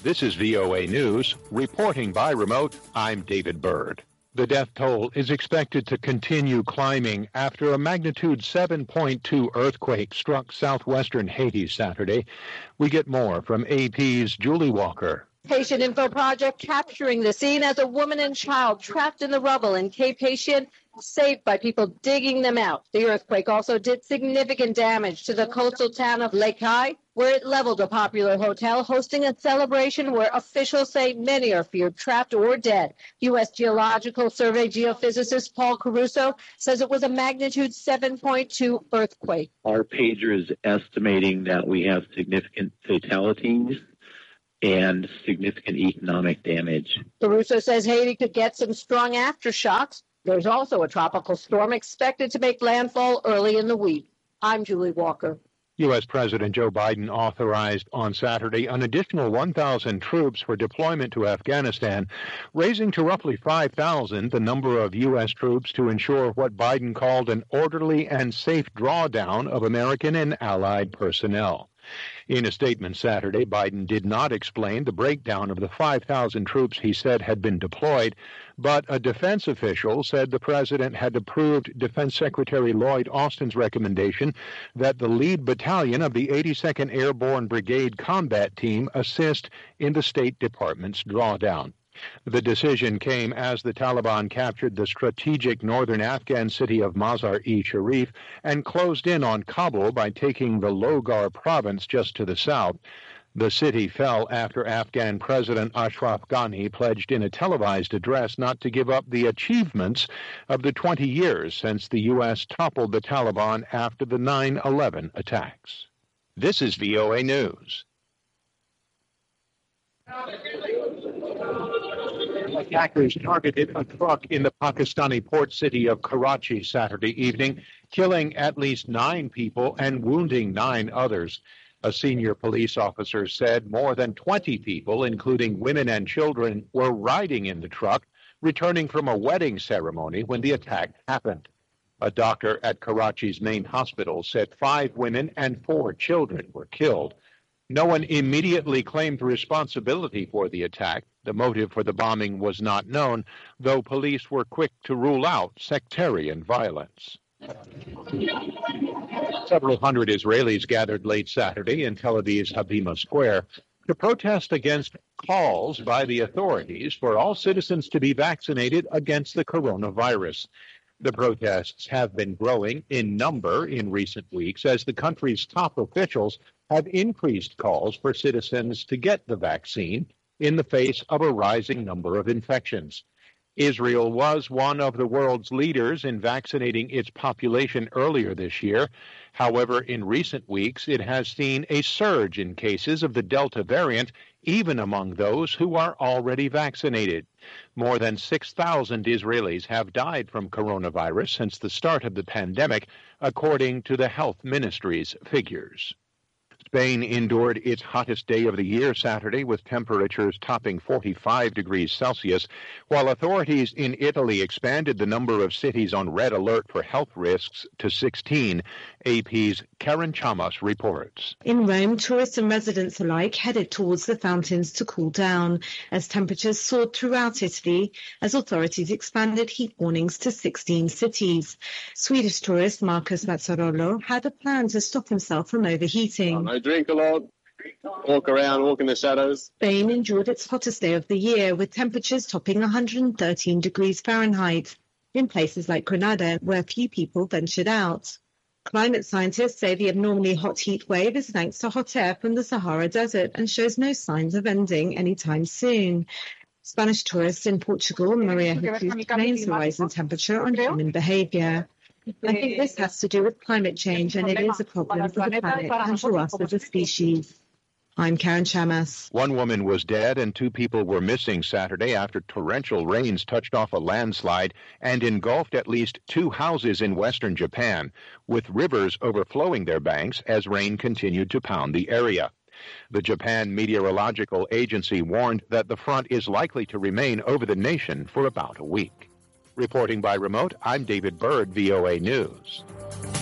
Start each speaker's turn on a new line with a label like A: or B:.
A: This is VOA News. Reporting by remote, I'm David Byrd. The death toll is expected to continue climbing after a magnitude 7.2 earthquake struck southwestern Haiti Saturday. We get more from AP's Julie Walker.
B: Patient Info Project capturing the scene as a woman and child trapped in the rubble in Cape Haitian, saved by people digging them out. The earthquake also did significant damage to the coastal town of Les Cayes, where it leveled a popular hotel, hosting a celebration where officials say many are feared trapped or dead. U.S. Geological Survey geophysicist Paul Caruso says it was a magnitude 7.2 earthquake.
C: Our pager is estimating that we have significant fatalities and significant economic damage.
B: Caruso says Haiti could get some strong aftershocks. There's also a tropical storm expected to make landfall early in the week. I'm Julie Walker.
A: U.S. President Joe Biden authorized on Saturday an additional 1,000 troops for deployment to Afghanistan, raising to roughly 5,000 the number of U.S. troops to ensure what Biden called an orderly and safe drawdown of American and allied personnel. In a statement Saturday, Biden did not explain the breakdown of the 5,000 troops he said had been deployed, but a defense official said the president had approved Defense Secretary Lloyd Austin's recommendation that the lead battalion of the 82nd Airborne Brigade Combat Team assist in the State Department's drawdown. The decision came as the Taliban captured the strategic northern Afghan city of Mazar-e-Sharif and closed in on Kabul by taking the Logar province just to the south. The city fell after Afghan President Ashraf Ghani pledged in a televised address not to give up the achievements of the 20 years since the U.S. toppled the Taliban after the 9/11 attacks. This is VOA News. Attackers targeted a truck in the Pakistani port city of Karachi Saturday evening, killing at least 9 people and wounding 9 others. A senior police officer said more than 20 people, including women and children, were riding in the truck, returning from a wedding ceremony when the attack happened. A doctor at Karachi's main hospital said 5 women and 4 children were killed. No one immediately claimed responsibility for the attack. The motive for the bombing was not known, though police were quick to rule out sectarian violence. Several hundred Israelis gathered late Saturday in Tel Aviv's Habima Square to protest against calls by the authorities for all citizens to be vaccinated against the coronavirus. The protests have been growing in number in recent weeks as the country's top officials have increased calls for citizens to get the vaccine in the face of a rising number of infections. Israel was one of the world's leaders in vaccinating its population earlier this year. However, in recent weeks, it has seen a surge in cases of the Delta variant, even among those who are already vaccinated. More than 6,000 Israelis have died from coronavirus since the start of the pandemic, according to the health ministry's figures. Spain endured its hottest day of the year Saturday with temperatures topping 45 degrees Celsius, while authorities in Italy expanded the number of cities on red alert for health risks to 16. AP's Karen Chamas reports.
D: In Rome, tourists and residents alike headed towards the fountains to cool down as temperatures soared throughout Italy as authorities expanded heat warnings to 16 cities. Swedish tourist Marcus Mazzarolo had a plan to stop himself from overheating.
E: I drink a lot, walk around, walk in the shadows.
D: Spain endured its hottest day of the year with temperatures topping 113 degrees Fahrenheit in places like Granada, where few people ventured out. Climate scientists say the abnormally hot heat wave is thanks to hot air from the Sahara Desert and shows no signs of ending anytime soon. Spanish tourist in Portugal, Maria Jesus, blames the rise in temperature on human behavior. I think this has to do with climate change, and it is a problem for the planet and for us as a species. I'm Karen Chamas.
A: One woman was dead and 2 people were missing Saturday after torrential rains touched off a landslide and engulfed at least 2 houses in western Japan, with rivers overflowing their banks as rain continued to pound the area. The Japan Meteorological Agency warned that the front is likely to remain over the nation for about a week. Reporting by remote, I'm David Byrd, VOA News.